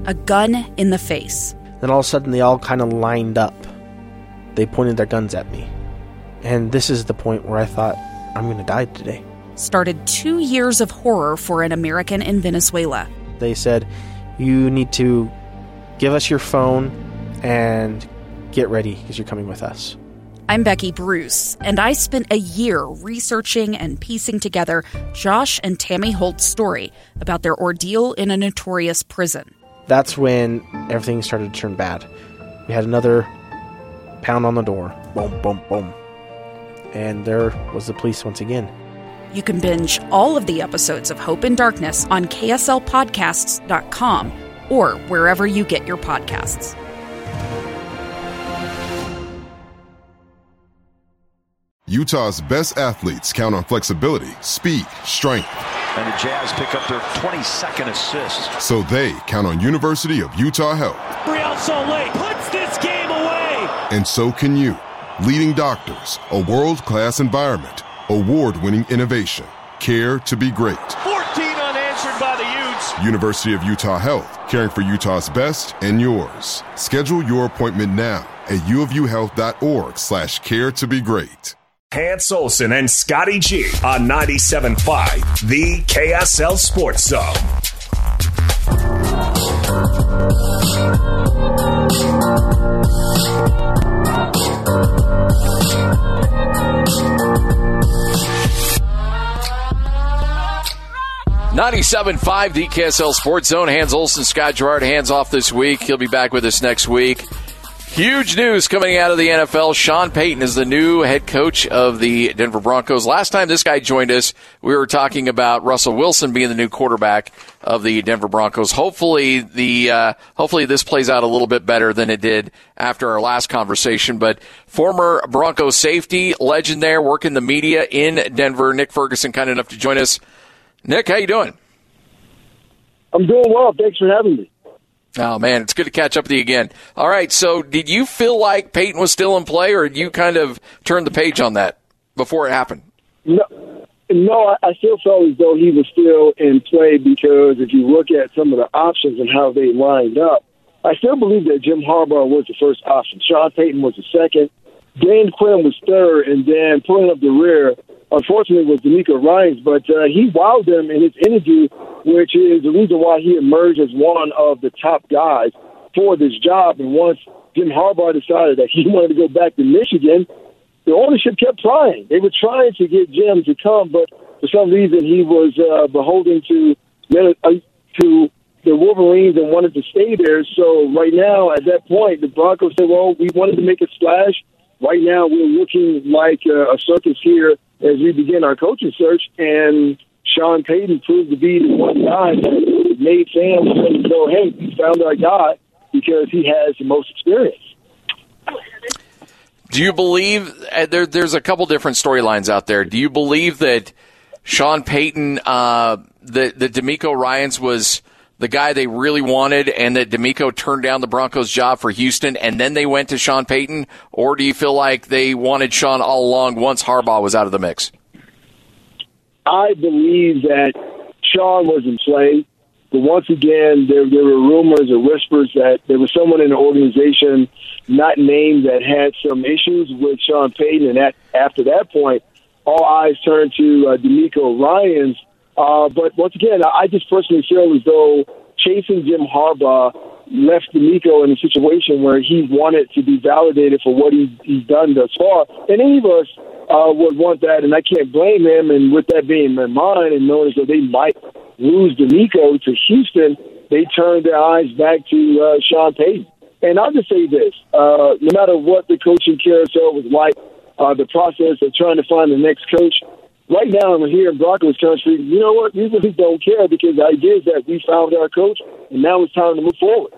a gun in the face. Then all of a sudden, they all kind of lined up. They pointed their guns at me. And this is the point where I thought, I'm going to die today. Started 2 years of horror for an American in Venezuela. They said, you need to give us your phone and get ready because you're coming with us. I'm Becky Bruce, and I spent a year researching and piecing together Josh and Tammy Holt's story about their ordeal in a notorious prison. That's when everything started to turn bad. We had another pound on the door. Boom, boom, boom. And there was the police once again. You can binge all of the episodes of Hope in Darkness on KSLpodcasts.com or wherever you get your podcasts. Utah's best athletes count on flexibility, speed, strength. And the Jazz pick up their 22nd assist. So they count on University of Utah Health. Real Salt Lake puts this game away. And so can you. Leading doctors, a world-class environment, award-winning innovation, care to be great. 14 unanswered by the Utes. University of Utah Health, caring for Utah's best and yours. Schedule your appointment now at uofuhealth.org/care to be great. Hans Olsen and Scotty G on 97.5, the KSL Sports Zone. .97.5, the KSL Sports Zone. Hans Olsen, Scott Gerard, hands off this week. He'll be back with us next week. Huge news coming out of the NFL. Sean Payton is the new head coach of the Denver Broncos. Last time this guy joined us, we were talking about Russell Wilson being the new quarterback of the Denver Broncos. Hopefully this plays out a little bit better than it did after our last conversation. But former Broncos safety, legend there, working the media in Denver, Nick Ferguson, kind enough to join us. Nick, how you doing? I'm doing well. Thanks for having me. Oh, man, it's good to catch up with you again. All right, so did you feel like Peyton was still in play, or did you kind of turn the page on that before it happened? No, I still felt as though he was still in play because if you look at some of the options and how they lined up, I still believe that Jim Harbaugh was the first option. Sean Payton was the second. Dan Quinn was third, and then pulling up the rear, unfortunately, was DeMeco Ryans, but he wowed them in his interview, which is the reason why he emerged as one of the top guys for this job. And once Jim Harbaugh decided that he wanted to go back to Michigan, the ownership kept trying. They were trying to get Jim to come, but for some reason he was beholden to the Wolverines and wanted to stay there. So right now, at that point, the Broncos said, well, we wanted to make a splash. Right now, we're looking like a circus here as we begin our coaching search, and Sean Payton proved to be the one guy that made fans go, hey, we found our guy because he has the most experience. Do you believe there's a couple different storylines out there? Do you believe that Sean Payton, that DeMeco Ryans was the guy they really wanted and that DeMeco turned down the Broncos job for Houston and then they went to Sean Payton? Or do you feel like they wanted Sean all along once Harbaugh was out of the mix? I believe that Sean was in play, but once again, there were rumors or whispers that there was someone in the organization not named that had some issues with Sean Payton, and after that point, all eyes turned to DeMeco Ryans. But once again, I just personally feel as though chasing Jim Harbaugh left DeMeco in a situation where he wanted to be validated for what he's done thus far. And any of us would want that, and I can't blame him. And with that being in mind and knowing that they might lose DeMeco to Houston, they turned their eyes back to Sean Payton. And I'll just say this, no matter what the coaching carousel was like, the process of trying to find the next coach, right now, I'm here in Broncos country. You know what? We really don't care because the idea is that we found our coach, and now it's time to move forward.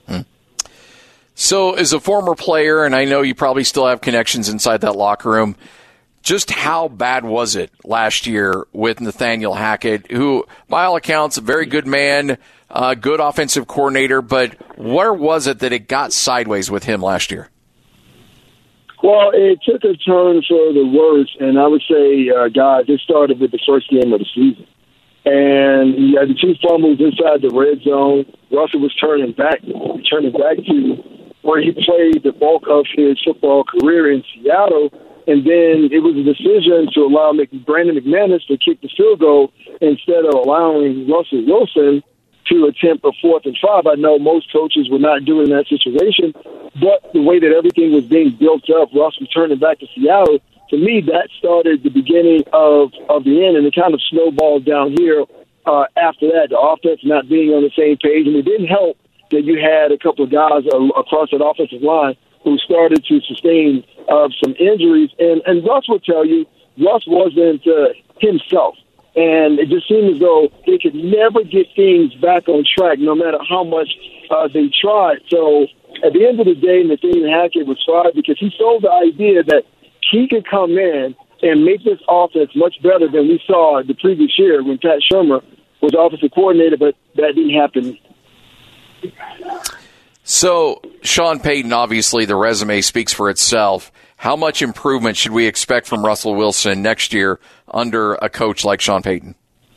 So as a former player, and I know you probably still have connections inside that locker room, just how bad was it last year with Nathaniel Hackett, who, by all accounts, a very good man, good offensive coordinator, but where was it that it got sideways with him last year? Well, it took a turn for the worse, and I would say, guys, it started with the first game of the season. and he had the 2 fumbles inside the red zone. Russell was turning back to where he played the bulk of his football career in Seattle. And then it was a decision to allow Brandon McManus to kick the field goal instead of allowing Russell Wilson to attempt a 4th and 5. I know most coaches were not doing that situation, but the way that everything was being built up, Russ returning back to Seattle, to me, that started the beginning of the end, and it kind of snowballed down here after that, the offense not being on the same page. And it didn't help that you had a couple of guys across that offensive line who started to sustain some injuries. And Russ will tell you, Russ wasn't himself. And it just seemed as though they could never get things back on track, no matter how much they tried. So at the end of the day, Nathaniel Hackett was fired because he sold the idea that he could come in and make this offense much better than we saw the previous year when Pat Shurmur was offensive coordinator, but that didn't happen. So, Sean Payton, obviously the resume speaks for itself. How much improvement should we expect from Russell Wilson next year under a coach like Sean Payton?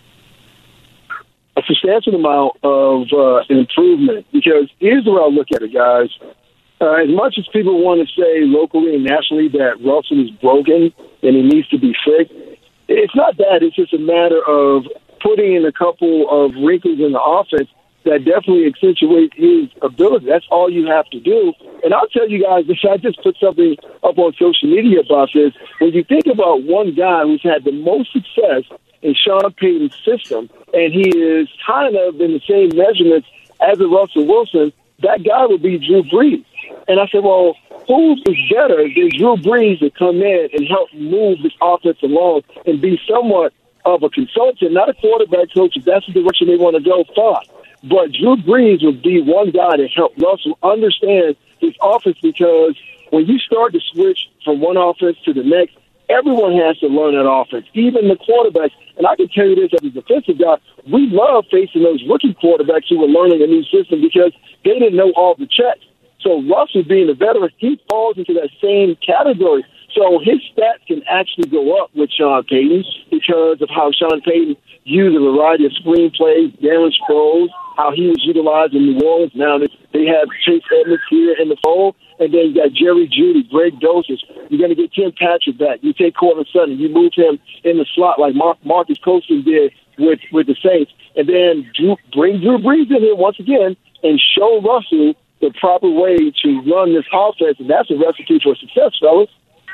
A substantial amount of improvement, because here's the way I look at it, guys. As much as people want to say locally and nationally that Russell is broken and he needs to be fixed, it's not that. It's just a matter of putting in a couple of wrinkles in the offense that definitely accentuate his ability. That's all you have to do. And I'll tell you guys this, I just put something up on social media about this. When you think about one guy who's had the most success in Sean Payton's system, and he is kind of in the same measurements as a Russell Wilson, that guy would be Drew Brees. And I said, well, who is better than Drew Brees to come in and help move this offense along and be somewhat of a consultant, not a quarterback coach, if that's the direction they want to go, fine. But Drew Brees would be one guy to help Russell understand his offense, because when you start to switch from one offense to the next, everyone has to learn that offense, even the quarterbacks. And I can tell you this as a defensive guy, we love facing those rookie quarterbacks who were learning a new system because they didn't know all the checks. So Russell, being a veteran, he falls into that same category. So his stats can actually go up with Sean Payton because of how Sean Payton used a variety of screenplays, Darren Sproles, how he was utilized in New Orleans. Now they have Chase Edmonds here in the fold, and then you got Jerry Jeudy, Greg Dulcich. You're going to get Tim Patrick back. You take Courtland Sutton, you move him in the slot like Marcus Colston did with the Saints, and then bring Drew Brees in here once again and show Russell the proper way to run this offense, and that's a recipe for success, fellas.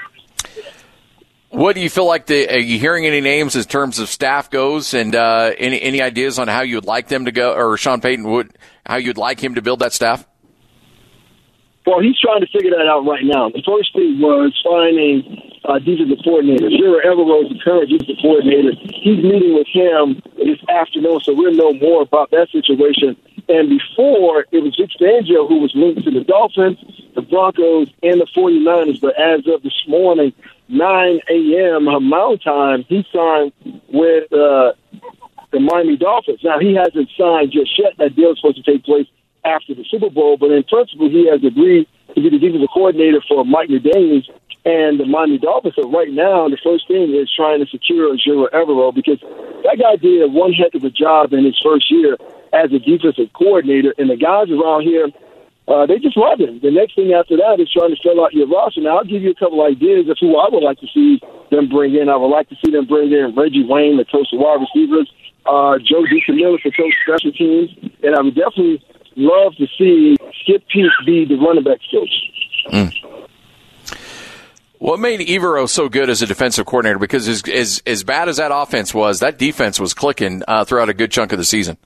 What do you feel like? Are you hearing any names in terms of staff goes, and any ideas on how you would like them to go, or Sean Payton how you'd like him to build that staff? Well, he's trying to figure that out right now. The first thing was finding defensive coordinator. Zero Everett, the current defensive coordinator. He's meeting with him this afternoon, so we'll know more about that situation. And before, it was Vic Fangio who was linked to the Dolphins, the Broncos, and the 49ers. But as of this morning, 9 a.m. Mountain Time, he signed with the Miami Dolphins. Now, he hasn't signed just yet. That deal is supposed to take place after the Super Bowl, but in principle, he has agreed to be the defensive coordinator for Mike McDaniels and the Miami Dolphins. So right now, the first thing is trying to secure Zero Everett, because that guy did one heck of a job in his first year as a defensive coordinator, and the guys around here, they just love him. The next thing after that is trying to fill out your roster. Now, I'll give you a couple ideas of who I would like to see them bring in. I would like to see them bring in Reggie Wayne, the coach of wide receivers, Joe DeCamillo, the coach of special teams, and I would definitely love to see Skip Peete be the running back coach. What made Evero so good as a defensive coordinator? Because as bad as that offense was, that defense was clicking throughout a good chunk of the season.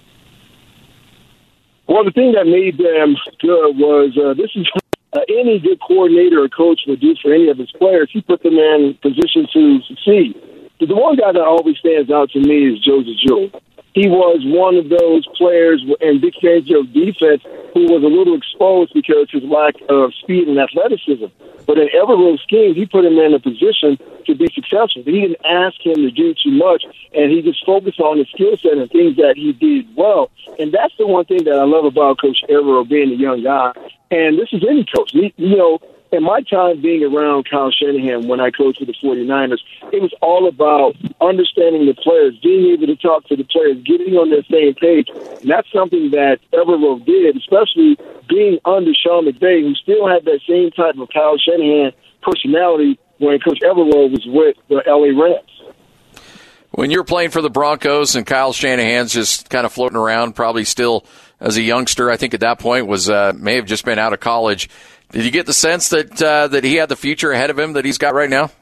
Well, the thing that made them good was this is any good coordinator or coach would do for any of his players. He put them in position to succeed. But the one guy that always stands out to me is Joseph Jewell. He was one of those players in Vic Fangio's defense who was a little exposed because of his lack of speed and athleticism. But in Everett's scheme, he put him in a position to be successful. He didn't ask him to do too much, and he just focused on his skill set and things that he did well. And that's the one thing that I love about Coach Everett being a young guy. And this is any coach. in my time being around Kyle Shanahan when I coached for the 49ers, it was all about understanding the players, being able to talk to the players, getting on their same page. And that's something that Evero did, especially being under Sean McVay, who still had that same type of Kyle Shanahan personality when Coach Evero was with the LA Rams. When you're playing for the Broncos and Kyle Shanahan's just kind of floating around, probably still as a youngster, I think at that point was may have just been out of college. Did you get the sense that he had the future ahead of him that he's got right now?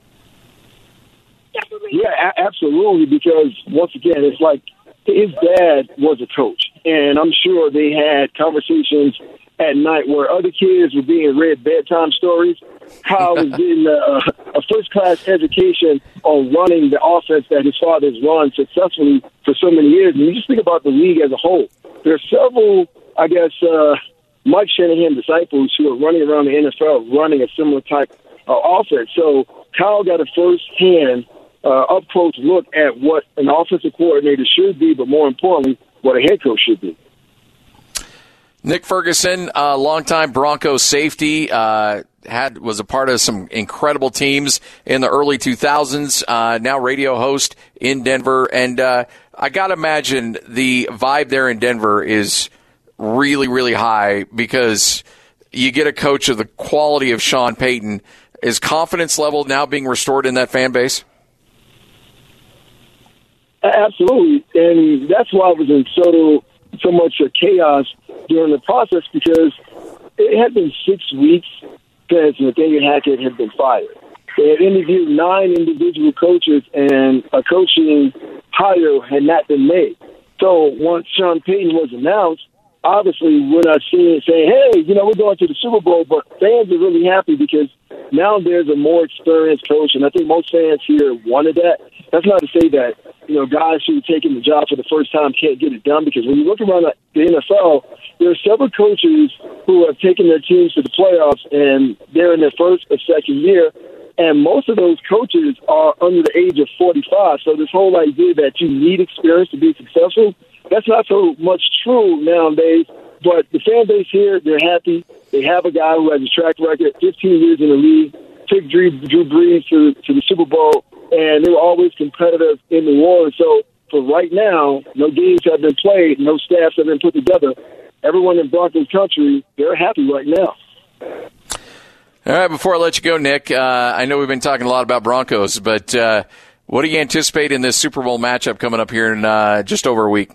Yeah, absolutely, because once again, it's like his dad was a coach, and I'm sure they had conversations at night where other kids were being read bedtime stories. Kyle was getting a first-class education on running the offense that his father has run successfully for so many years. And you just think about the league as a whole. There are several, I guess, Mike Shanahan disciples who are running around the NFL running a similar type of offense. So Kyle got a first-hand, up-close look at what an offensive coordinator should be, but more importantly, what a head coach should be. Nick Ferguson, longtime Broncos safety, was a part of some incredible teams in the early 2000s, now radio host in Denver. And I got to imagine the vibe there in Denver is really, really high because you get a coach of the quality of Sean Payton. Is confidence level now being restored in that fan base? Absolutely, and that's why I was in so much chaos during the process, because it had been 6 weeks since Nathaniel Hackett had been fired. They had interviewed 9 individual coaches, and a coaching hire had not been made. So once Sean Payton was announced, obviously we're not saying, hey, we're going to the Super Bowl, but fans are really happy because now there's a more experienced coach, and I think most fans here wanted that. That's not to say that, guys who are taking the job for the first time can't get it done, because when you look around the NFL, there are several coaches who have taken their teams to the playoffs, and they're in their first or second year, and most of those coaches are under the age of 45. So this whole idea that you need experience to be successful, that's not so much true nowadays. But the fan base here, they're happy. They have a guy who has a track record, 15 years in the league, took Drew Brees to the Super Bowl, and they were always competitive in New Orleans. So for right now, no games have been played, no staffs have been put together. Everyone in Broncos country, they're happy right now. All right, before I let you go, Nick, I know we've been talking a lot about Broncos, but what do you anticipate in this Super Bowl matchup coming up here in just over a week?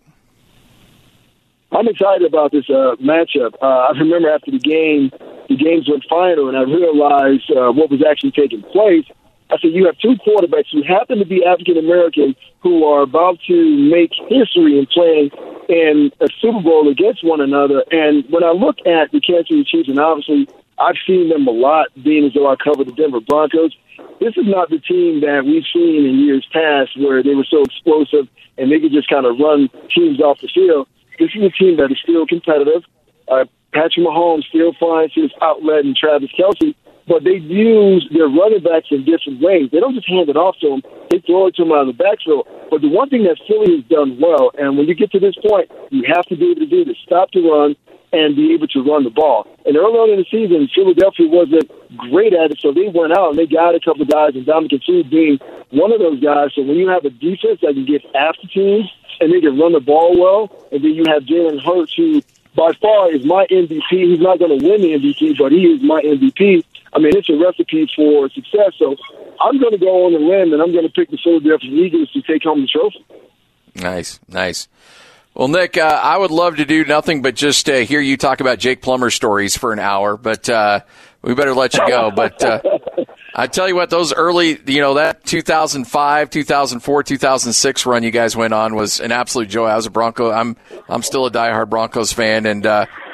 I'm excited about this matchup. I remember after the games went final, and I realized what was actually taking place. I said, you have 2 quarterbacks who happen to be African-American who are about to make history in playing in a Super Bowl against one another. And when I look at the Kansas City Chiefs, and obviously I've seen them a lot, being as though I cover the Denver Broncos, this is not the team that we've seen in years past where they were so explosive and they could just kind of run teams off the field. This is a team that is still competitive. Patrick Mahomes still finds his outlet in Travis Kelce, but they use their running backs in different ways. They don't just hand it off to them. They throw it to them out of the backfield. But the one thing that Philly has done well, and when you get to this point, you have to be able to do is stop the run and be able to run the ball. And early on in the season, Philadelphia wasn't great at it, so they went out and they got a couple of guys, and Dominic Sue being one of those guys. So when you have a defense that can get after teams and they can run the ball well, and then you have Jalen Hurts, who by far is my MVP. He's not going to win the MVP, but he is my MVP. I mean, it's a recipe for success. So I'm going to go on the limb, and I'm going to pick the Philadelphia Eagles to take home the trophy. Nice. Well, Nick, I would love to do nothing but just hear you talk about Jake Plummer stories for an hour, but we better let you go. But I tell you what, those early, that 2005, 2004, 2006 run you guys went on was an absolute joy. I was a Bronco. I'm still a diehard Broncos fan, and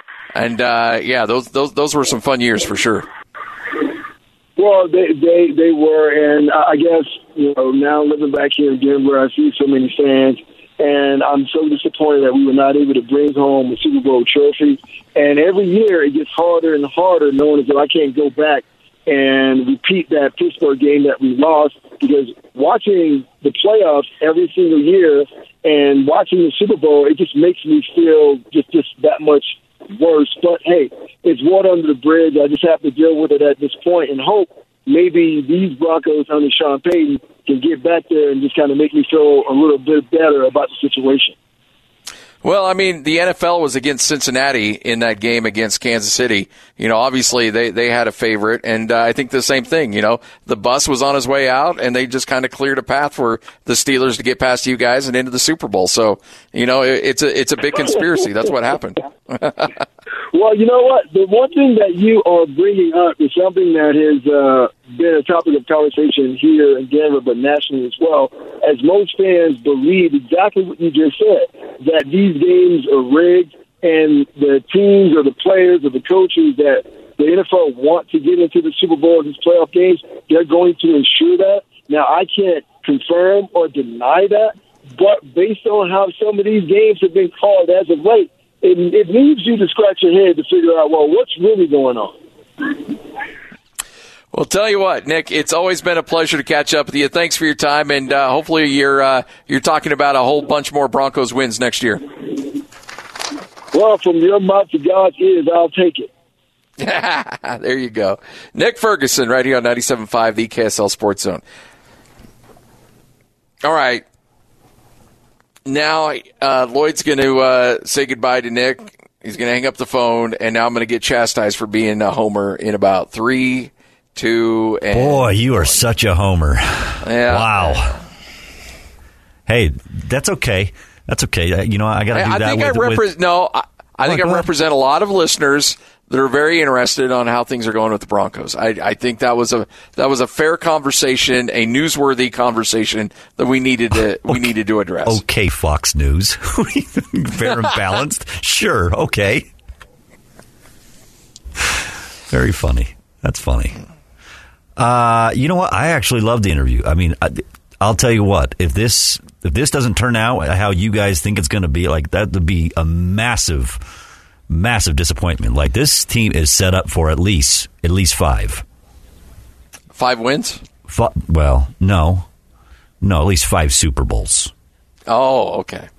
those were some fun years for sure. Well, they were, and I guess now living back here in Denver, I see so many fans. And I'm so disappointed that we were not able to bring home a Super Bowl trophy. And every year it gets harder and harder, knowing as though I can't go back and repeat that Pittsburgh game that we lost, because watching the playoffs every single year and watching the Super Bowl, it just makes me feel just that much worse. But, hey, it's water under the bridge. I just have to deal with it at this point and hope maybe these Broncos under Sean Payton can get back there and just kind of make me feel a little bit better about the situation. Well, I mean, the NFL was against Cincinnati in that game against Kansas City. You know, obviously they had a favorite, and I think the same thing. You know, the bus was on his way out, and they just kind of cleared a path for the Steelers to get past you guys and into the Super Bowl. So, you know, it's a big conspiracy. That's what happened. Well, you know what? The one thing that you are bringing up is something that has been a topic of conversation here in Denver, but nationally as well, as most fans believe exactly what you just said, that these games are rigged and the teams or the players or the coaches that the NFL want to get into the Super Bowl and these playoff games, they're going to ensure that. Now, I can't confirm or deny that, but based on how some of these games have been called as of late, it leaves you to scratch your head to figure out, well, what's really going on? Well, tell you what, Nick, it's always been a pleasure to catch up with you. Thanks for your time, and hopefully you're talking about a whole bunch more Broncos wins next year. Well, from your mouth to God's ears, I'll take it. There you go. Nick Ferguson right here on 97.5, the KSL Sports Zone. All right. Now, Lloyd's going to say goodbye to Nick. He's going to hang up the phone, and now I'm going to get chastised for being a homer in about 3, 2, and... Boy, you are such a homer. Yeah. Wow. Hey, that's okay. That's okay. You know, I got to do that. I think I represent a lot of listeners that are very interested on how things are going with the Broncos. I think that was a fair conversation, a newsworthy conversation that we needed to address. Okay, Fox News. Fair and balanced? Sure, okay. Very funny. That's funny. You know what? I actually loved the interview. I mean, I'll tell you what. If this doesn't turn out how you guys think it's going to be, like, that would be a massive disappointment. Like, this team is set up for at least 5. 5 wins? Well, no, at least 5 Super Bowls. Oh, okay.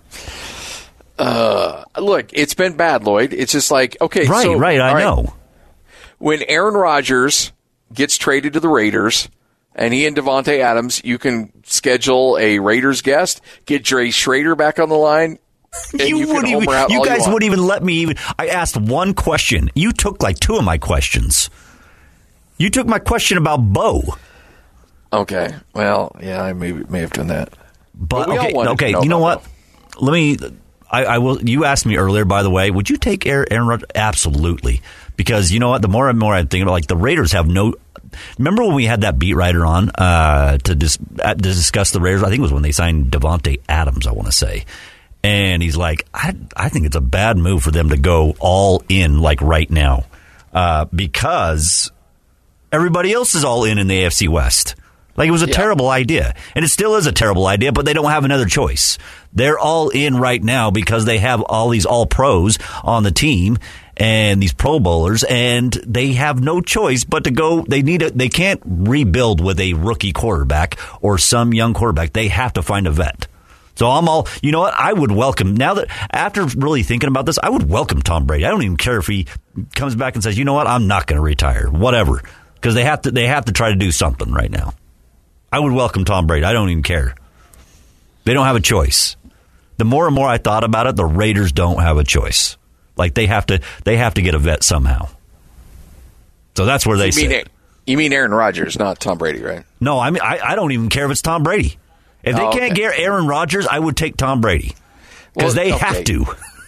Look, it's been bad, Lloyd. It's just like, okay. Right, I know. When Aaron Rodgers gets traded to the Raiders, and he and Devontae Adams, you can schedule a Raiders guest, get Dre Schrader back on the line. You guys wouldn't even let me. I asked one question. You took like 2 of my questions. You took my question about Bo. Okay. Well, yeah, I may have done that. But okay. You know what? Let me. I will. You asked me earlier, by the way. Would you take Aaron Rodgers? Absolutely. Because you know what? The more and more I'm thinking about, like, the Raiders have no. Remember when we had that beat writer on to discuss the Raiders? I think it was when they signed Devontae Adams, I want to say. And he's like, I think it's a bad move for them to go all in, like, right now. Because everybody else is all in the AFC West. Like, it was a terrible idea. And it still is a terrible idea, but they don't have another choice. They're all in right now because they have all these all-pros on the team and these Pro Bowlers, and they have no choice but to go. They can't rebuild with a rookie quarterback or some young quarterback. They have to find a vet. So I'm all, you know what? I would welcome, now that, after really thinking about this, I would welcome Tom Brady. I don't even care if he comes back and says, you know what? I'm not going to retire. Whatever. Because they have to try to do something right now. I would welcome Tom Brady. I don't even care. They don't have a choice. The more and more I thought about it, the Raiders don't have a choice. Like, they have to get a vet somehow. So that's where they sit. You mean Aaron Rodgers, not Tom Brady, right? No, I mean, I don't even care if it's Tom Brady. If they can't get Aaron Rodgers, I would take Tom Brady. Because they have to.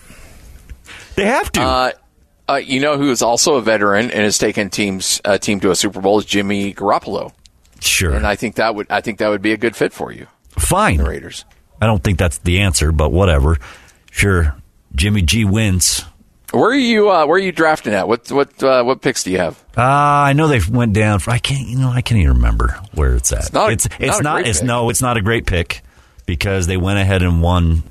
They have to. You know who is also a veteran and has taken a team to a Super Bowl is Jimmy Garoppolo. Sure. And I think that would be a good fit for you. Fine. The Raiders. I don't think that's the answer, but whatever. Sure. Jimmy G wins. Where are you drafting at? What picks do you have? I know they went down. I can't even remember where it's at. It's not a great pick because they went ahead and won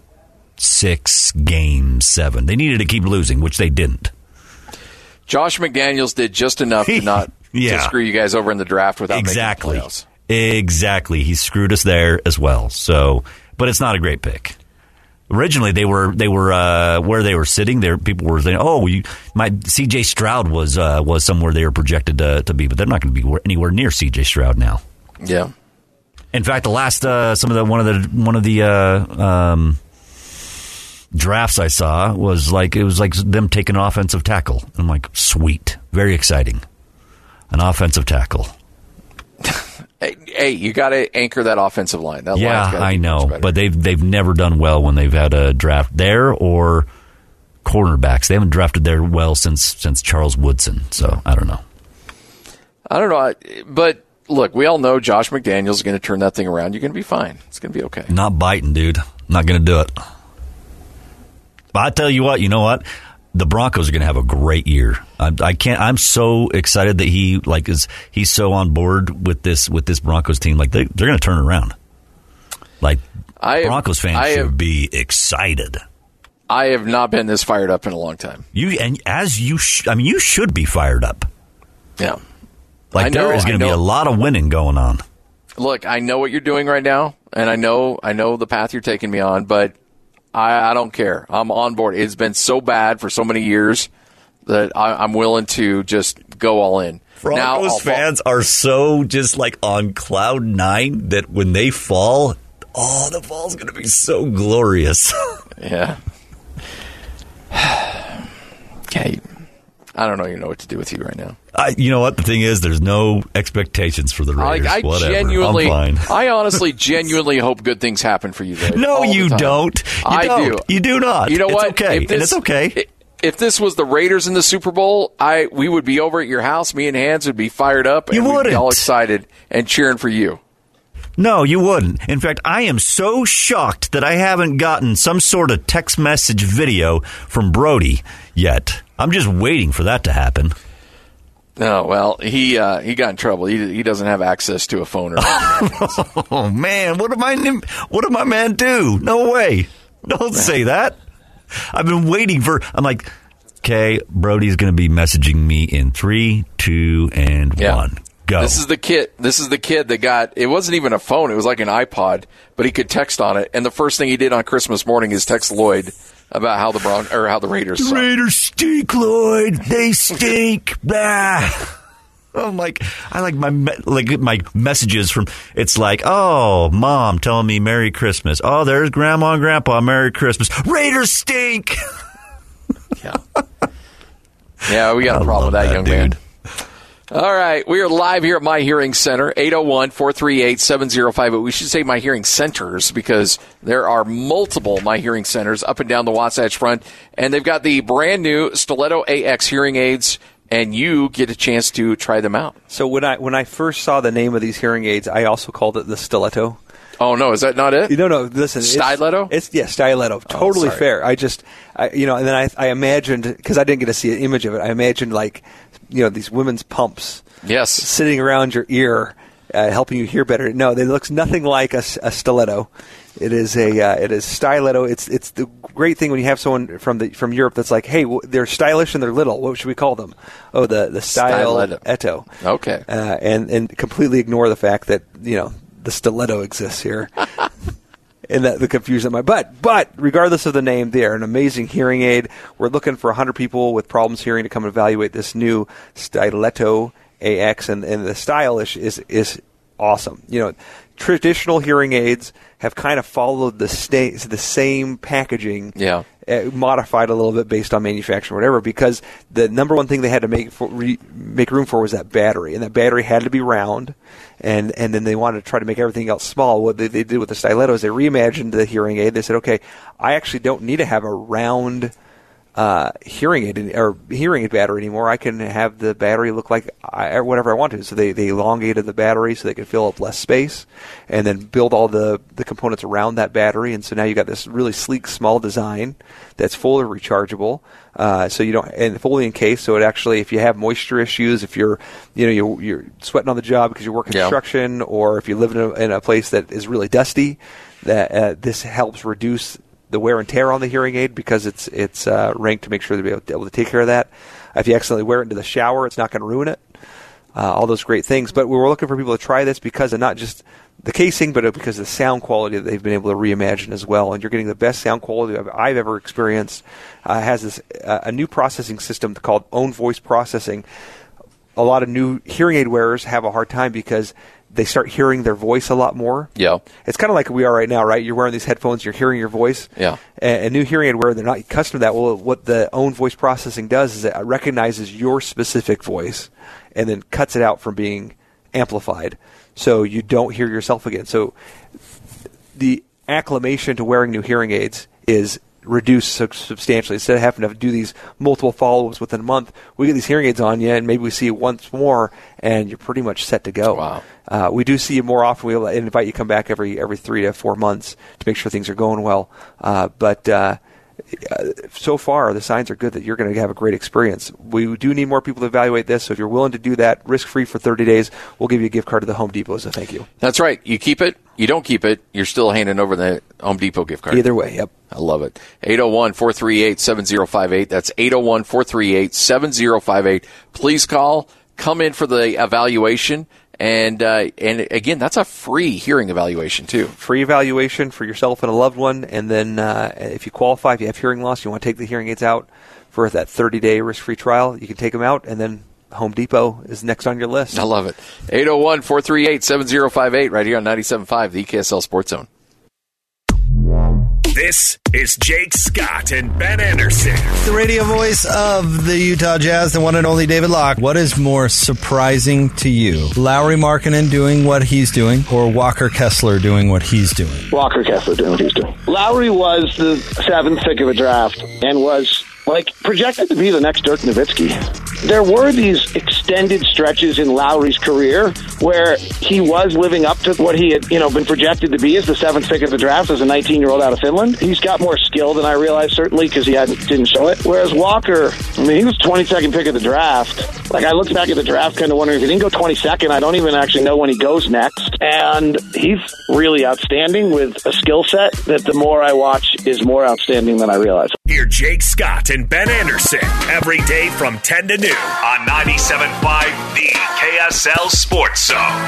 6 games, 7. They needed to keep losing, which they didn't. Josh McDaniels did just enough to not to screw you guys over in the draft without making the playoffs. Exactly. He screwed us there as well. So, but it's not a great pick. Originally, they were where they were sitting. There, people were saying, C.J. Stroud was somewhere they were projected to be, but they're not going to be anywhere near C.J. Stroud now. Yeah. In fact, the last one of the drafts I saw was like them taking an offensive tackle. I'm like, sweet, very exciting, an offensive tackle. Hey, you got to anchor that offensive line. I know, but they've never done well when they've had a draft there or cornerbacks. They haven't drafted there well since Charles Woodson. So I don't know. But look, we all know Josh McDaniels is going to turn that thing around. You're going to be fine. It's going to be okay. Not biting, dude. Not going to do it. But I tell you what, you know what? The Broncos are going to have a great year. I'm so excited that he's so on board with this Broncos team. Like they're going to turn it around. Like Broncos fans should be excited. I have not been this fired up in a long time. You should be fired up. Yeah. Like there is going to be a lot of winning going on. Look, I know what you're doing right now, and I know the path you're taking me on, but I don't care. I'm on board. It's been so bad for so many years that I'm willing to just go all in. Broncos fans are so just like on cloud nine that when they fall, the fall's going to be so glorious. Yeah. Okay. I don't even know what to do with you right now. You know what? The thing is, there's no expectations for the Raiders. I'm fine. I honestly, genuinely hope good things happen for you, Dave. No, you don't. I do. You do not. You know what? Okay. And it's okay. If this was the Raiders in the Super Bowl, we would be over at your house. Me and Hans would be fired up, and we'd be all excited and cheering for you. No, you wouldn't. In fact, I am so shocked that I haven't gotten some sort of text message video from Brody yet. I'm just waiting for that to happen. No, well, he got in trouble. He doesn't have access to a phone or anything. Oh man, what did my man do? No way. Don't say that. I've been waiting for. I'm like, okay, Brody's going to be messaging me in 3, 2, and 1. Go. This is the kid that got. It wasn't even a phone. It was like an iPod, but he could text on it. And the first thing he did on Christmas morning is text Lloyd about how the Raiders suck. The Raiders stink, Lloyd. They stink. Bah. I'm like, I like my messages from. It's like, oh, Mom telling me Merry Christmas. Oh, there's Grandma and Grandpa. Merry Christmas. Raiders stink. Yeah, we got a problem with that young man. All right, we are live here at My Hearing Center, 801-438-7058. We should say My Hearing Centers because there are multiple My Hearing Centers up and down the Wasatch Front, and they've got the brand new Stiletto AX hearing aids, and you get a chance to try them out. So when I first saw the name of these hearing aids, I also called it the Stiletto. Oh, no, is that not it? No, listen. Stiletto? Stiletto. Totally fair. And then I imagined, because I didn't get to see an image of it, I imagined these women's pumps. Yes. Sitting around your ear, helping you hear better. No, it looks nothing like a stiletto. It is stiletto. It's the great thing when you have someone from Europe that's like, hey, they're stylish and they're little. What should we call them? Oh, the Stiletto. Okay. And completely ignore the fact that, the stiletto exists here. And the confusion. But regardless of the name, they are an amazing hearing aid. We're looking for 100 people with problems hearing to come and evaluate this new Stiletto AX, and the style is awesome. Traditional hearing aids have kind of followed the same packaging, modified a little bit based on manufacturing or whatever, because the number one thing they had to make room for was that battery, and that battery had to be round, and then they wanted to try to make everything else small. What they did with the Stiletto is they reimagined the hearing aid. They said, okay, I actually don't need to have a round hearing aid battery anymore. I can have the battery look like whatever I want to. So they elongated the battery so they could fill up less space, and then build all the components around that battery. And so now you got this really sleek, small design that's fully rechargeable. So you don't, and fully encased. So it actually, if you have moisture issues, if you're sweating on the job because you work construction, or if you live in a place that is really dusty, that this helps reduce the wear and tear on the hearing aid, because it's ranked to make sure to be able to take care of that. If you accidentally wear it into the shower, it's not going to ruin it. all those great things. But we were looking for people to try this because of not just the casing, but because of the sound quality that they've been able to reimagine as well. And you're getting the best sound quality I've ever experienced. Has this a new processing system called Own Voice Processing. A lot of new hearing aid wearers have a hard time because they start hearing their voice a lot more. Yeah. It's kind of like we are right now, right? You're wearing these headphones, you're hearing your voice. Yeah. A new hearing aid wearer, they're not accustomed to that. Well, what the Own Voice Processing does is it recognizes your specific voice and then cuts it out from being amplified, so you don't hear yourself again. So the acclimation to wearing new hearing aids is reduced substantially. Instead of having to do these multiple follow-ups within a month, we get these hearing aids on you, and maybe we see you once more, and you're pretty much set to go. Wow. We do see you more often. We'll invite you to come back every 3 to 4 months to make sure things are going well. But so far, the signs are good that you're going to have a great experience. We do need more people to evaluate this, so if you're willing to do that, risk-free for 30 days, we'll give you a gift card to the Home Depot as a thank you. That's right. You keep it, you don't keep it, you're still handing over the Home Depot gift card. Either way, yep. I love it. 801-438-7058. That's 801-438-7058. Please call. Come in for the evaluation. And again, that's a free hearing evaluation, too. Free evaluation for yourself and a loved one. And then if you qualify, if you have hearing loss, you want to take the hearing aids out for that 30-day risk-free trial, you can take them out, and then Home Depot is next on your list. I love it. 801-438-7058 right here on 97.5, the KSL Sports Zone. This is Jake Scott and Ben Anderson. The radio voice of the Utah Jazz, the one and only David Locke. What is more surprising to you? Lauri Markkanen doing what he's doing, or Walker Kessler doing what he's doing? Walker Kessler doing what he's doing. Lauri was the 7th pick of the draft and was projected to be the next Dirk Nowitzki. There were these extended stretches in Lauri's career where he was living up to what he had, been projected to be as the 7th pick of the draft as a 19-year-old out of Finland. He's got more skill than I realized, certainly, because he didn't show it. Whereas Walker, he was 22nd pick of the draft. I looked back at the draft kind of wondering if he didn't go 22nd, I don't even actually know when he goes next. And he's really outstanding with a skill set that the more I watch is more outstanding than I realize. Hear Jake Scott and Ben Anderson every day from 10 to noon on 97.5 The KSL Sports Zone.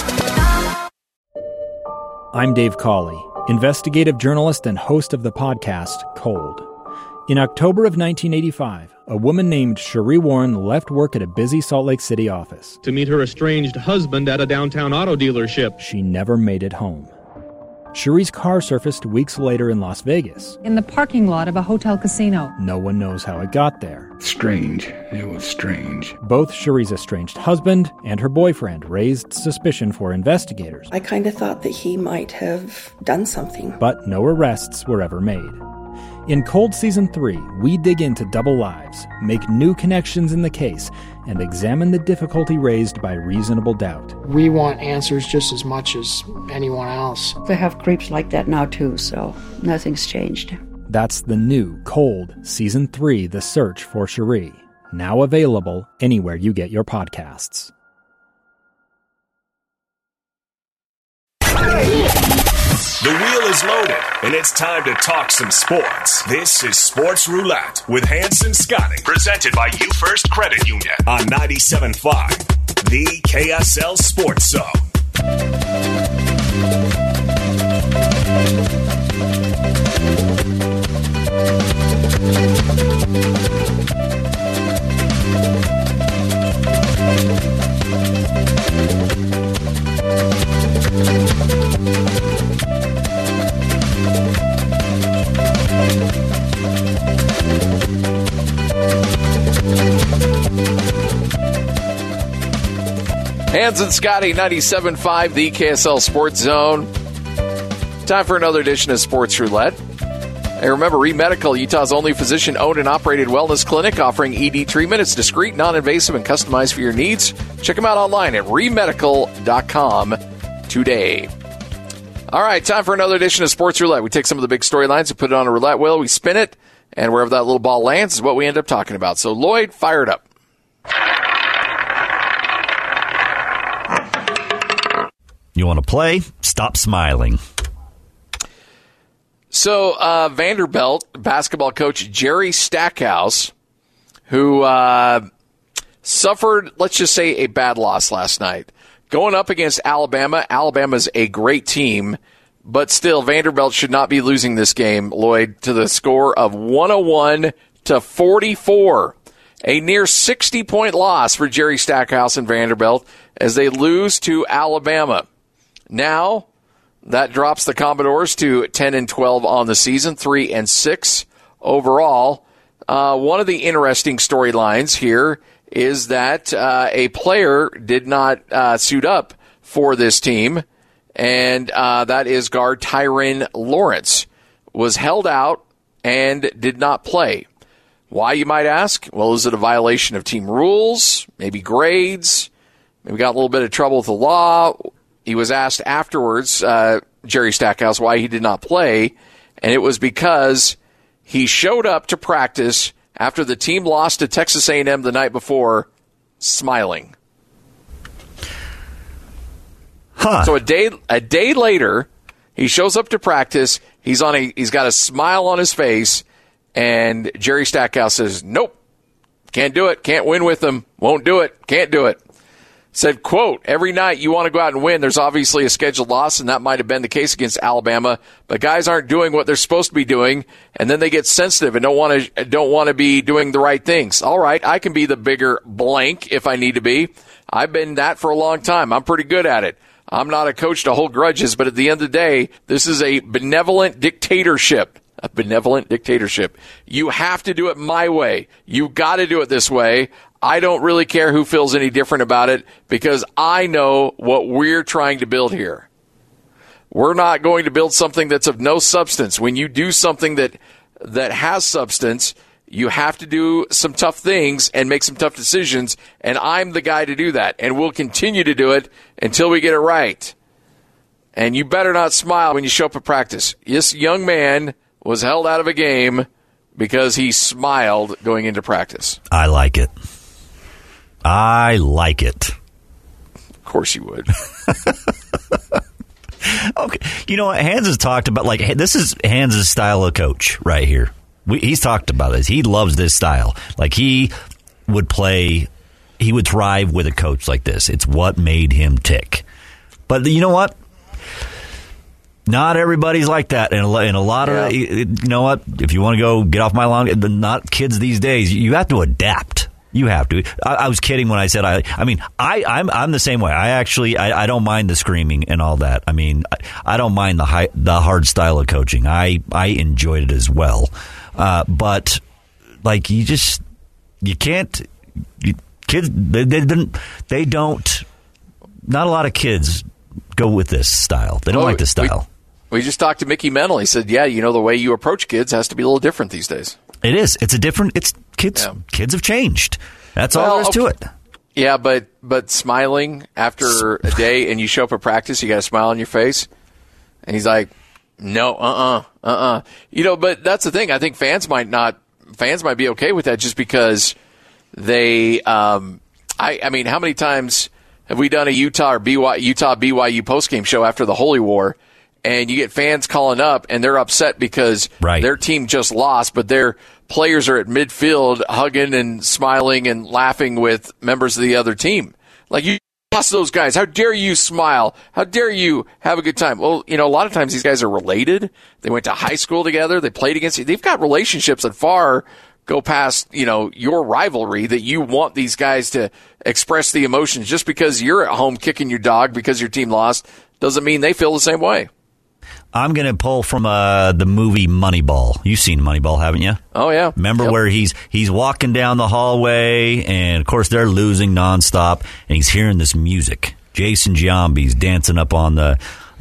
I'm Dave Cawley, investigative journalist and host of the podcast Cold. In October of 1985, a woman named Cherie Warren left work at a busy Salt Lake City office to meet her estranged husband at a downtown auto dealership. She never made it home. Cherie's car surfaced weeks later in Las Vegas. In the parking lot of a hotel casino. No one knows how it got there. Strange. It was strange. Both Cherie's estranged husband and her boyfriend raised suspicion for investigators. I kind of thought that he might have done something. But no arrests were ever made. In Cold Season 3, we dig into double lives, make new connections in the case, and examine the difficulty raised by reasonable doubt. We want answers just as much as anyone else. They have creeps like that now too, so nothing's changed. That's the new Cold Season 3, The Search for Cherie, now available anywhere you get your podcasts. The wheel is loaded, and it's time to talk some sports. This is Sports Roulette with Hanson Scotting, presented by You First Credit Union on 97.5, the KSL Sports Zone. Hans and Scotty, 97.5, the KSL Sports Zone. Time for another edition of Sports Roulette. Hey, remember, ReMedical, Utah's only physician-owned and operated wellness clinic offering ED treatment. It's discreet, non-invasive, and customized for your needs. Check them out online at remedical.com today. All right, time for another edition of Sports Roulette. We take some of the big storylines and put it on a roulette wheel. We spin it, and wherever that little ball lands is what we end up talking about. So, Lloyd, fire it up. You want to play? Stop smiling. So, Vanderbilt basketball coach Jerry Stackhouse, who suffered, let's just say, a bad loss last night. Going up against Alabama, Alabama's a great team, but still Vanderbilt should not be losing this game, Lloyd, to the score of 101-44. A near 60-point loss for Jerry Stackhouse and Vanderbilt as they lose to Alabama. Now, that drops the Commodores to 10-12 on the season, 3-6 overall. One of the interesting storylines here is that a player did not suit up for this team, and that is guard Tyrin Lawrence, was held out and did not play. Why, you might ask? Well, is it a violation of team rules? Maybe grades? Maybe got a little bit of trouble with the law? He was asked afterwards, Jerry Stackhouse, why he did not play, and it was because he showed up to practice after the team lost to Texas A&M the night before, smiling. So a day later, he shows up to practice. He's got a smile on his face, and Jerry Stackhouse says, "Nope, can't do it. Can't win with them. Won't do it. Can't do it." Said, quote, "Every night you want to go out and win. There's obviously a scheduled loss, and that might have been the case against Alabama. But guys aren't doing what they're supposed to be doing, and then they get sensitive and don't want to be doing the right things. All right, I can be the bigger blank if I need to be. I've been that for a long time. I'm pretty good at it. I'm not a coach to hold grudges, but at the end of the day, this is a benevolent dictatorship." A benevolent dictatorship. You have to do it my way. You got to do it this way. I don't really care who feels any different about it because I know what we're trying to build here. We're not going to build something that's of no substance. When you do something that has substance, you have to do some tough things and make some tough decisions, and I'm the guy to do that, and we'll continue to do it until we get it right. And you better not smile when you show up at practice. This young man was held out of a game because he smiled going into practice. I like it. I like it. Of course you would. Okay. You know what? Hans has talked about, this is Hans' style of coach right here. He's talked about this. He loves this style. He would thrive with a coach like this. It's what made him tick. But you know what? Not everybody's like that, and a lot of you know what? If you want to go get off my lawn, not kids these days. You have to adapt. You have to. I was kidding when I said I'm the same way. I don't mind the screaming and all that. I mean, I don't mind the hard style of coaching. I enjoyed it as well, but kids they don't. Not a lot of kids go with this style. They don't like this style. We just talked to Mickey Mental. He said, the way you approach kids has to be a little different these days. It is. It's kids. Yeah. Kids have changed. That's all there is to it. Yeah, but smiling after a day and you show up at practice, you got a smile on your face. And he's like, no, but that's the thing. I think fans might be okay with that just because they, how many times have we done a Utah BYU postgame show after the Holy War, and you get fans calling up and they're upset because their team just lost, but their players are at midfield hugging and smiling and laughing with members of the other team. You lost those guys. How dare you smile? How dare you have a good time? Well, a lot of times these guys are related. They went to high school together. They played against you. They've got relationships that far go past, your rivalry, that you want these guys to express the emotions. Just because you're at home kicking your dog because your team lost doesn't mean they feel the same way. I'm going to pull from the movie Moneyball. You've seen Moneyball, haven't you? Oh, yeah. Remember where he's walking down the hallway, and, of course, they're losing nonstop, and he's hearing this music. Jason Giambi's dancing up on the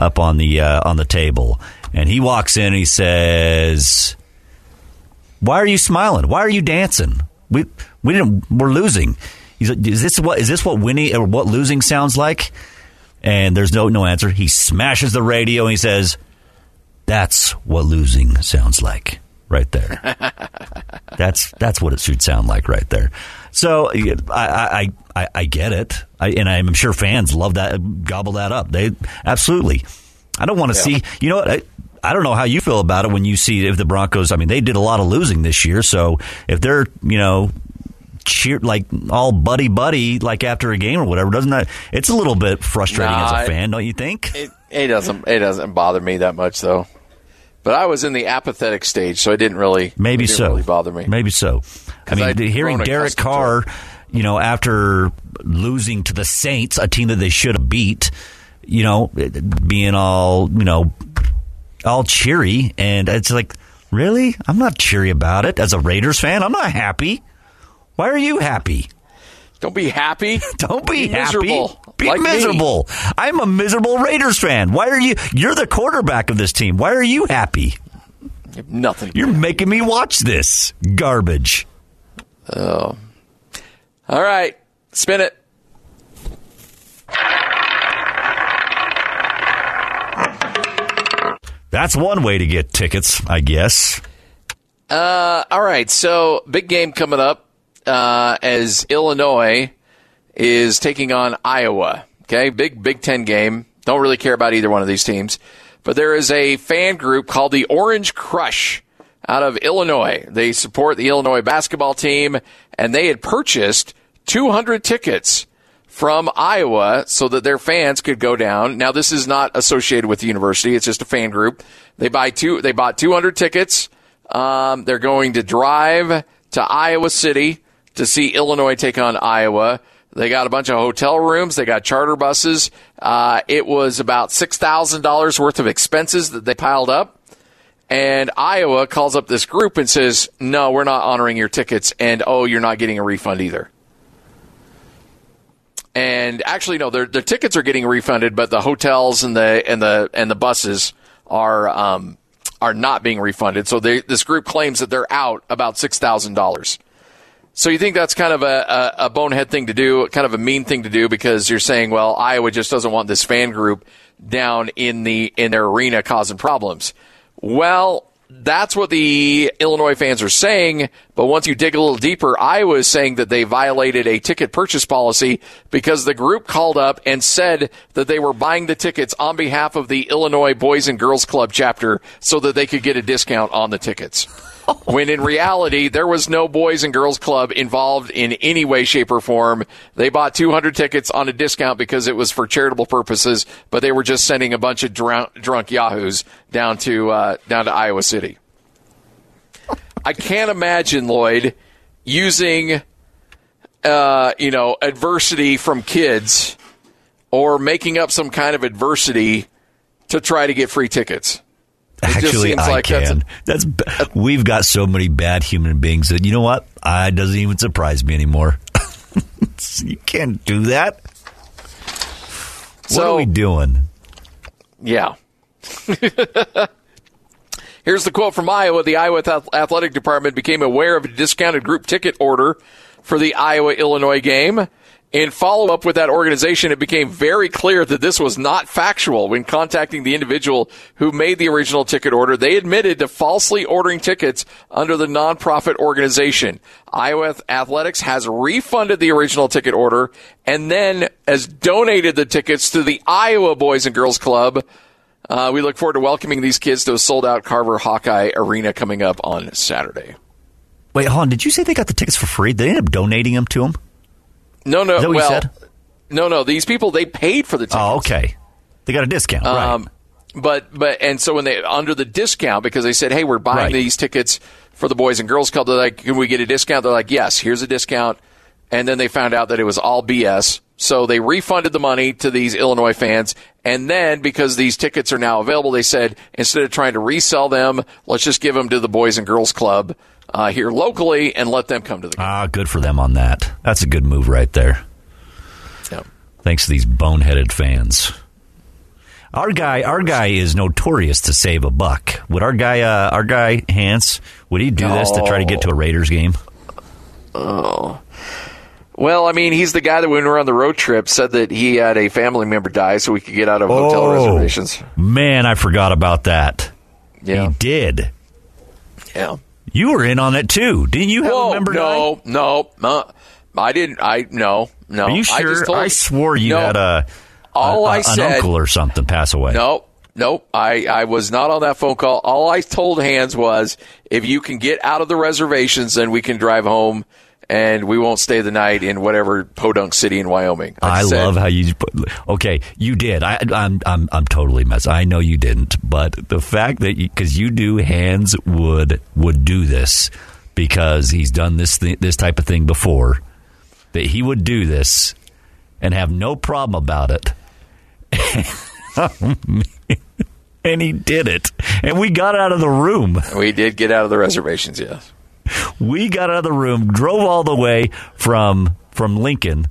table. And he walks in and he says, "Why are you smiling? Why are you dancing? We're losing." He's like, is this what winning or what losing sounds like? And there's no answer. He smashes the radio and he says, "That's what losing sounds like right there." That's what it should sound like right there. So I get it. And I'm sure fans love that, gobble that up. They absolutely. I don't want to see, you know what? I don't know how you feel about it when you see if the Broncos, they did a lot of losing this year. So if they're, cheer, like all buddy, like after a game or whatever. Doesn't that? It's a little bit frustrating as a fan, don't you think? It doesn't bother me that much though. But I was in the apathetic stage, so it didn't really really bother me. Maybe so. I mean, hearing Derek Carr, after losing to the Saints, a team that they should have beat, being all cheery, and it's like, really? I'm not cheery about it. As a Raiders fan, I'm not happy. Why are you happy? Don't be happy. Don't be happy. Miserable. Be like miserable. Me. I'm a miserable Raiders fan. Why are you? You're the quarterback of this team. Why are you happy? Nothing. You're making me watch this garbage. Oh. All right. Spin it. That's one way to get tickets, I guess. All right. So, big game coming up. As Illinois is taking on Iowa. Okay, Big Ten game. Don't really care about either one of these teams. But there is a fan group called the Orange Crush out of Illinois. They support the Illinois basketball team, and they had purchased 200 tickets from Iowa so that their fans could go down. Now, this is not associated with the university. It's just a fan group. They bought 200 tickets. They're going to drive to Iowa City to see Illinois take on Iowa. They got a bunch of hotel rooms. They got charter buses. It was about $6,000 worth of expenses that they piled up. And Iowa calls up this group and says, no, we're not honoring your tickets. And, you're not getting a refund either. And actually, no, their tickets are getting refunded, but the hotels and the buses are not being refunded. So this group claims that they're out about $6,000. So you think that's kind of a bonehead thing to do, kind of a mean thing to do, because you're saying, well, Iowa just doesn't want this fan group down in their arena causing problems. Well, that's what the Illinois fans are saying, but once you dig a little deeper, Iowa is saying that they violated a ticket purchase policy because the group called up and said that they were buying the tickets on behalf of the Illinois Boys and Girls Club chapter so that they could get a discount on the tickets. When in reality, there was no Boys and Girls Club involved in any way, shape, or form. They bought 200 tickets on a discount because it was for charitable purposes, but they were just sending a bunch of drunk yahoos down to Iowa City. I can't imagine, Lloyd, using adversity from kids or making up some kind of adversity to try to get free tickets. Actually, I can. We've got so many bad human beings that, you know what? It doesn't even surprise me anymore. You can't do that. What are we doing? Yeah. Here's the quote from Iowa. The Iowa Athletic Department became aware of a discounted group ticket order for the Iowa-Illinois game. In follow-up with that organization, it became very clear that this was not factual. When contacting the individual who made the original ticket order, they admitted to falsely ordering tickets under the nonprofit organization. Iowa Athletics has refunded the original ticket order and then has donated the tickets to the Iowa Boys and Girls Club. We look forward to welcoming these kids to a sold-out Carver Hawkeye Arena coming up on Saturday. Wait, hold on. Did you say they got the tickets for free? They ended up donating them to them? No. Is that what you said? No. These people, they paid for the tickets. Oh, okay. They got a discount, right? But so when they under the discount, because they said, hey, we're buying these tickets for the Boys and Girls Club, they're like, can we get a discount? They're like, yes, here's a discount. And then they found out that it was all BS. So they refunded the money to these Illinois fans. And then because these tickets are now available, they said, instead of trying to resell them, let's just give them to the Boys and Girls Club here locally and let them come to the game. Good for them on that. That's a good move right there. Yep. Thanks to these boneheaded fans. Our guy is notorious to save a buck. Would our guy Hans, would he do this to try to get to a Raiders game? Oh. Well, I mean, he's the guy that when we were on the road trip said that he had a family member die so we could get out of hotel reservations. Man, I forgot about that. Yeah. He did. Yeah. You were in on it too. Didn't you have a member die? No. I didn't. No. Are you sure? I swore you had an uncle or something pass away. Nope. I was not on that phone call. All I told Hans was, if you can get out of the reservations, then we can drive home and we won't stay the night in whatever Podunk City in Wyoming. I love how you put. Okay, you did. I'm totally messed. I know you didn't, but the fact that because you do, Hans would do this because he's done this type of thing before. That he would do this and have no problem about it. And he did it. And we got out of the room. We did get out of the reservations, yes. We got out of the room, drove all the way from Lincoln,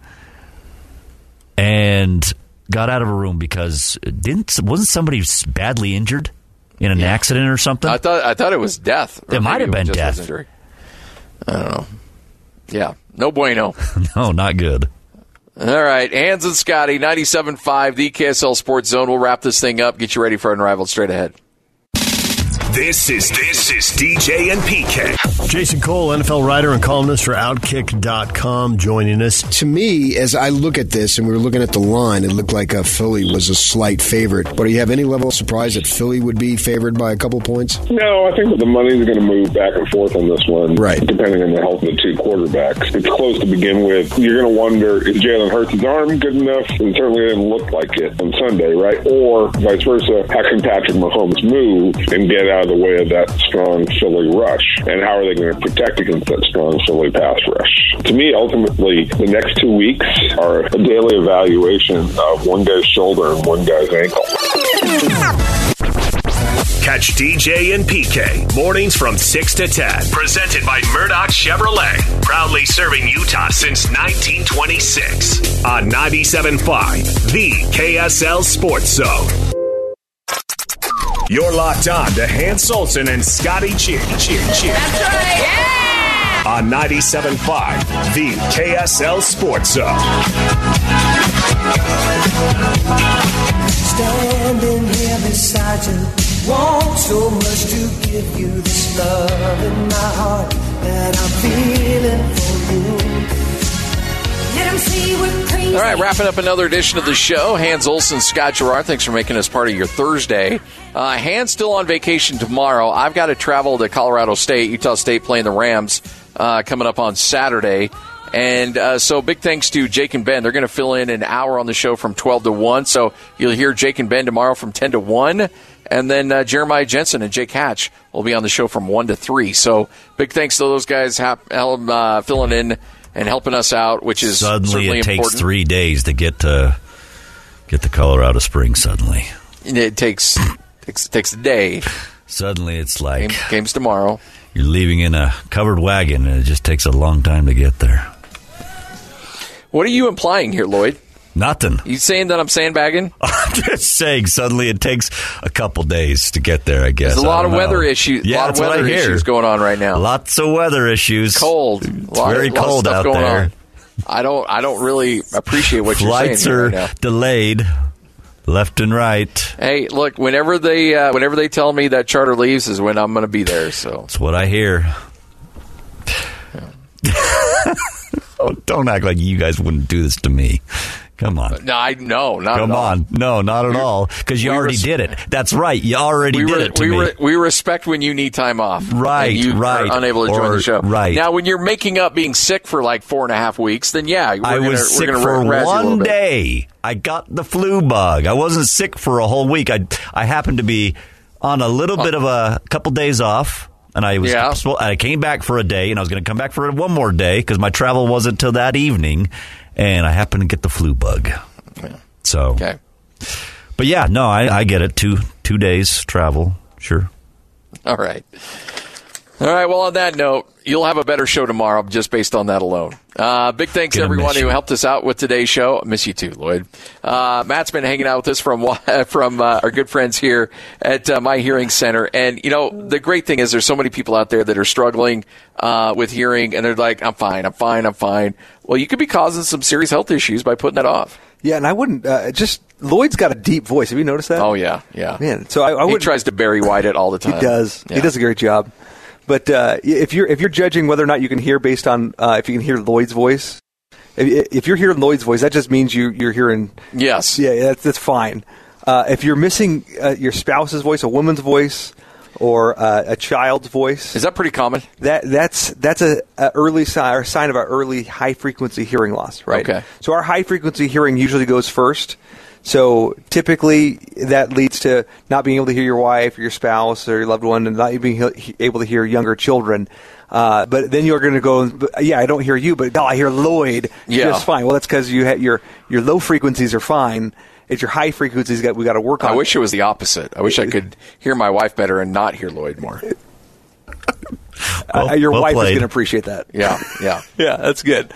and got out of a room because wasn't somebody badly injured in an accident or something? I thought it was death. It might have been death. I don't know. Yeah, no bueno. No, not good. All right, Hans and Scotty, 97.5, the KSL Sports Zone. We'll wrap this thing up. Get you ready for Unrivaled straight ahead. This is DJ and PK. Jason Cole, NFL writer and columnist for Outkick.com, joining us. To me, as I look at this, and we were looking at the line, it looked like Philly was a slight favorite. But do you have any level of surprise that Philly would be favored by a couple points? No, I think that the money's going to move back and forth on this one, right? Depending on the health of the two quarterbacks. It's close to begin with. You're going to wonder, is Jalen Hurts' arm good enough? And certainly it didn't look like it on Sunday, right? Or vice versa, how can Patrick Mahomes move and get out of the way of that strong Philly rush? And how are they going to protect against that strong Philly pass rush? To me, ultimately, the next 2 weeks are a daily evaluation of one guy's shoulder and one guy's ankle. Catch DJ and PK mornings from 6 to 10. Presented by Murdoch Chevrolet. Proudly serving Utah since 1926. On 97.5, the KSL Sports Zone. You're locked on to Hans Olsen and Scotty Cheer. That's right, yeah! On 97.5, the KSL Sports Zone. Standing here beside you, want so much to give you this love in my heart that I'm feeling for you. Let 'em see we're crazy. All right, wrapping up another edition of the show. Hans Olsen, Scott Gerard, thanks for making us part of your Thursday. Hans still on vacation tomorrow. I've got to travel to Colorado State, Utah State playing the Rams coming up on Saturday. And so big thanks to Jake and Ben. They're going to fill in an hour on the show from 12 to 1. So you'll hear Jake and Ben tomorrow from 10 to 1. And then Jeremiah Jensen and Jake Hatch will be on the show from 1 to 3. So big thanks to those guys filling in and helping us out, which is suddenly certainly it takes important. 3 days to get to Colorado Springs. Suddenly, it takes a day. Suddenly, it's like game's tomorrow. You're leaving in a covered wagon, and it just takes a long time to get there. What are you implying here, Lloyd? Nothing. You saying that I'm sandbagging? I'm just saying. Suddenly, it takes a couple days to get there. I guess there's a lot of weather issues. Yeah, a lot of weather issues going on right now. Lots of weather issues. Cold. It's very cold out there. I don't really appreciate what you're saying. Flights are delayed, left and right. Hey, look, whenever they tell me that charter leaves is when I'm going to be there. So that's what I hear. Oh, don't act like you guys wouldn't do this to me. Come on. No, not Come at all. on. No, not at all. Because you already did it. That's right. You already did it to me. We respect when you need time off. Right, and you right. are unable to join the show. Right. Now, when you're making up being sick for like 4.5 weeks, then yeah, I was sick for one day. I got the flu bug. I wasn't sick for a whole week. I happened to be on a little bit of a couple days off. And I came back for a day, and I was going to come back for one more day because my travel wasn't till that evening, and I happened to get the flu bug. Yeah. So, okay. But yeah, no, I get it. Two days travel, sure. All right. Well, on that note, you'll have a better show tomorrow just based on that alone. Big thanks to everyone who helped us out with today's show. I miss you too, Lloyd. Matt's been hanging out with us from our good friends here at My Hearing Center. And, you know, the great thing is there's so many people out there that are struggling with hearing, and they're like, I'm fine. Well, you could be causing some serious health issues by putting that off. Yeah, and I wouldn't Lloyd's got a deep voice. Have you noticed that? Oh, yeah. Man, so I he tries to Barry White it all the time. He does. Yeah. He does a great job. But if you're judging whether or not you can hear based on if you can hear Lloyd's voice, if you're hearing Lloyd's voice, that just means you're hearing. Yes. Yeah, that's fine. If you're missing your spouse's voice, a woman's voice, or a child's voice. Is that pretty common? That's a early sign of our early high frequency hearing loss, right? Okay. So our high frequency hearing usually goes first. So typically that leads to not being able to hear your wife or your spouse or your loved one, and not being able to hear younger children. But then you're going to go, I don't hear you, but I hear Lloyd just fine. Well, that's because your low frequencies are fine. It's your high frequencies we got to work on. I wish it was the opposite. I wish I could hear my wife better and not hear Lloyd more. Your wife played. is going to appreciate that. Yeah. Yeah, that's good.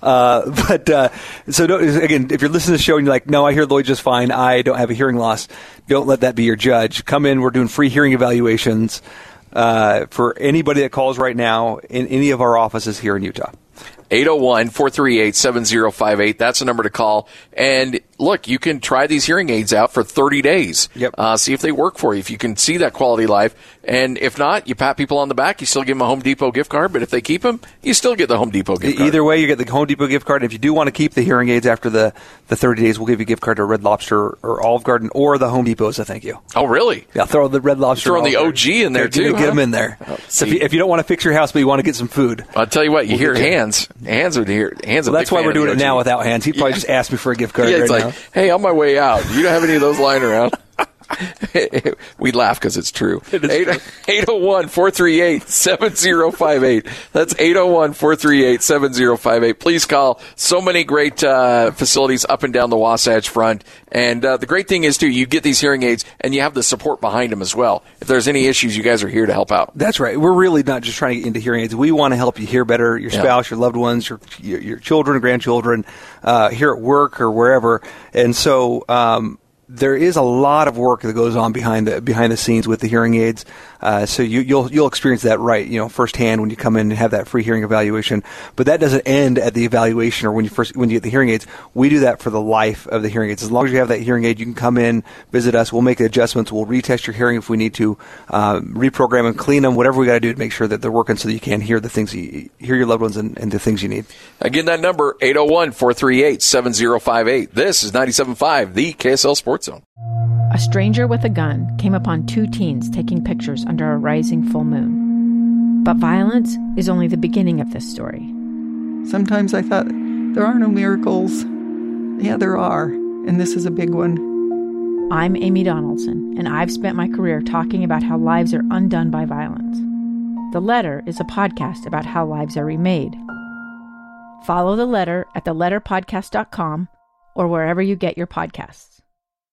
Again, if you're listening to the show and you're like, no, I hear Lloyd just fine, I don't have a hearing loss, don't let that be your judge. Come in, we're doing free hearing evaluations for anybody that calls right now in any of our offices here in Utah. 801-438-7058. That's the number to call. And look, you can try these hearing aids out for 30 days. Yep. See if they work for you, if you can see that quality of life. And if not, you pat people on the back. You still give them a Home Depot gift card. But if they keep them, you still get the Home Depot gift card. Either way, you get the Home Depot gift card. If you do want to keep the hearing aids after the 30 days, we'll give you a gift card to Red Lobster or Olive Garden or the Home Depot as a thank you. Oh, really? Yeah, throw the Red Lobster. Throwing the OG in there, too. Get them in there. Oh, so if you don't want to fix your house, but you want to get some food. I'll tell you what, you hear Hands. Hands would hear. Hands. Well, that's why we're doing it now without Hands. He probably just asked me for a gift card it's right like, now. Hey, on my way out, you don't have any of those lying around? We laugh because it's true. 801-438-7058. That's 801-438-7058. Please call. So many great facilities up and down the Wasatch Front. And the great thing is, too, you get these hearing aids and you have the support behind them as well. If there's any issues, you guys are here to help out. That's right. We're really not just trying to get into hearing aids. We want to help you hear better, your spouse, your loved ones, your children, grandchildren, here at work or wherever. And so there is a lot of work that goes on behind the scenes with the hearing aids. So you'll experience that firsthand when you come in and have that free hearing evaluation. But that doesn't end at the evaluation or when you get the hearing aids. We do that for the life of the hearing aids. As long as you have that hearing aid, you can come in, visit us. We'll make the adjustments. We'll retest your hearing if we need to, reprogram them, clean them, whatever we got to do to make sure that they're working so that you can hear the things hear your loved ones and the things you need. Again, that number 801-438-7058. This is 97.5, the KSL Sports Zone. A stranger with a gun came upon two teens taking pictures under a rising full moon. But violence is only the beginning of this story. Sometimes I thought, there are no miracles. Yeah, there are, and this is a big one. I'm Amy Donaldson, and I've spent my career talking about how lives are undone by violence. The Letter is a podcast about how lives are remade. Follow The Letter at theletterpodcast.com or wherever you get your podcasts.